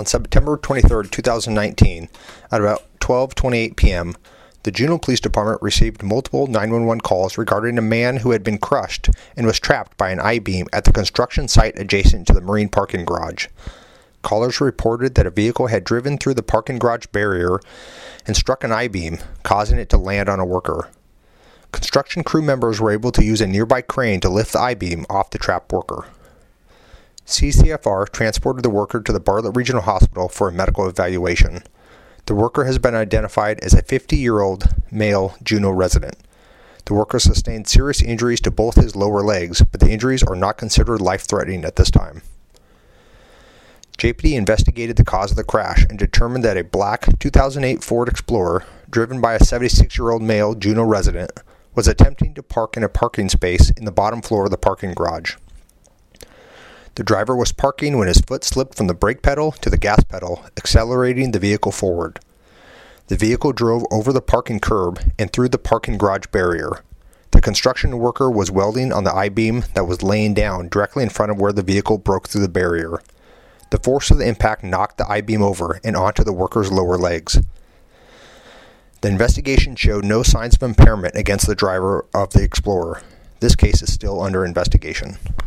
On September 23, 2019, at about 12:28 p.m., the Juneau Police Department received multiple 911 calls regarding a man who had been crushed and was trapped by an I-beam at the construction site adjacent to the marine parking garage. Callers reported that a vehicle had driven through the parking garage barrier and struck an I-beam, causing it to land on a worker. Construction crew members were able to use a nearby crane to lift the I-beam off the trapped worker. CCFR transported the worker to the Bartlett Regional Hospital for a medical evaluation. The worker has been identified as a 50-year-old male Juneau resident. The worker sustained serious injuries to both his lower legs, but the injuries are not considered life-threatening at this time. JPD investigated the cause of the crash and determined that a black 2008 Ford Explorer, driven by a 76-year-old male Juneau resident, was attempting to park in a parking space in the bottom floor of the parking garage. The driver was parking when his foot slipped from the brake pedal to the gas pedal, accelerating the vehicle forward. The vehicle drove over the parking curb and through the parking garage barrier. The construction worker was welding on the I-beam that was laying down directly in front of where the vehicle broke through the barrier. The force of the impact knocked the I-beam over and onto the worker's lower legs. The investigation showed no signs of impairment against the driver of the Explorer. This case is still under investigation.